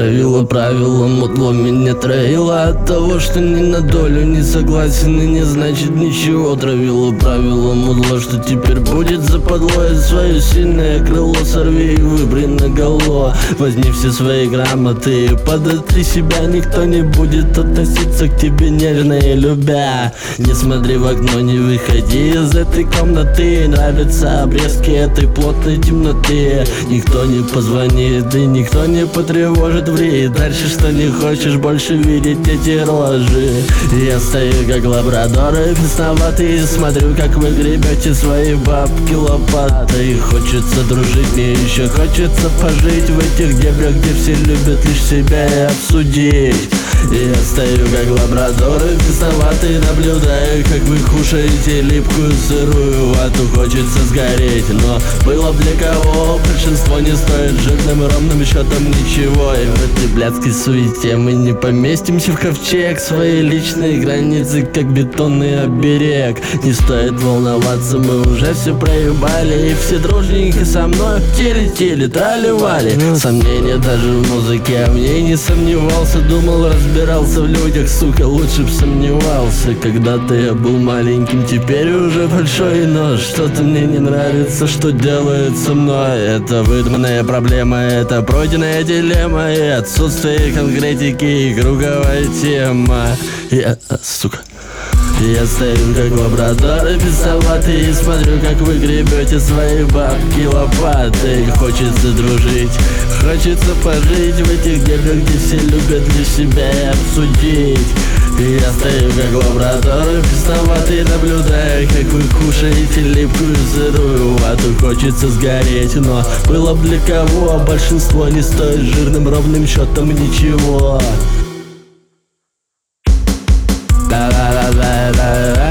травила правилом, утлом и не троила. От того, что ни на долю не согласен и не значит ничего. Травила правилом, утло, что теперь будет западло. И свое сильное крыло сорви и выбри наголо. Возьми все свои грамоты и подотри себя. Никто не будет относиться к тебе нежно и любя. Не смотри в окно, не выходи из этой комнаты. Нравятся обрезки этой плотной темноты. Никто не позвонит и никто не потревожит. Ври дальше, что не хочешь больше видеть эти рожи. Я стою как лабрадор и бесноватый, и смотрю, как вы гребете свои бабки лопатой. Хочется дружить, мне еще хочется пожить в этих дебрях, где все любят лишь себя и обсудить. Я стою как лабрадор и бесноватый, наблюдаю, как вы кушаете липкую сырую вату. Хочется сгореть, но было для кого? Большинство не стоит жирным и ровным счетом ничего. И в этой блядской суете мы не поместимся в ковчег. Свои личные границы, как бетонный оберег. Не стоит волноваться, мы уже все проебали. И все дружненько со мной в теле трали-вали. Сомнения даже в музыке, а в ней не сомневался. Думал, разбирался в людях, сука, лучше б сомневался. Когда-то я был маленьким, теперь уже большой, но что-то мне не нравится, что делает со мной. Это выдуманная проблема, это пройденная дилемма и отсутствие конкретики и круговая тема. Сука. Я стою как лабрадор и бесноватый, и смотрю, как вы гребете свои бабки лопатой. Хочется дружить, хочется пожить в этих дебрях, где все любят лишь себя и обсудить. Я стою как лабрадор и бесноватый, наблюдаю, как вы кушаете липкую сырую вату. Хочется сгореть, но было б для кого? А большинство не стоит жирным ровным счетом ничего. La la la la la la.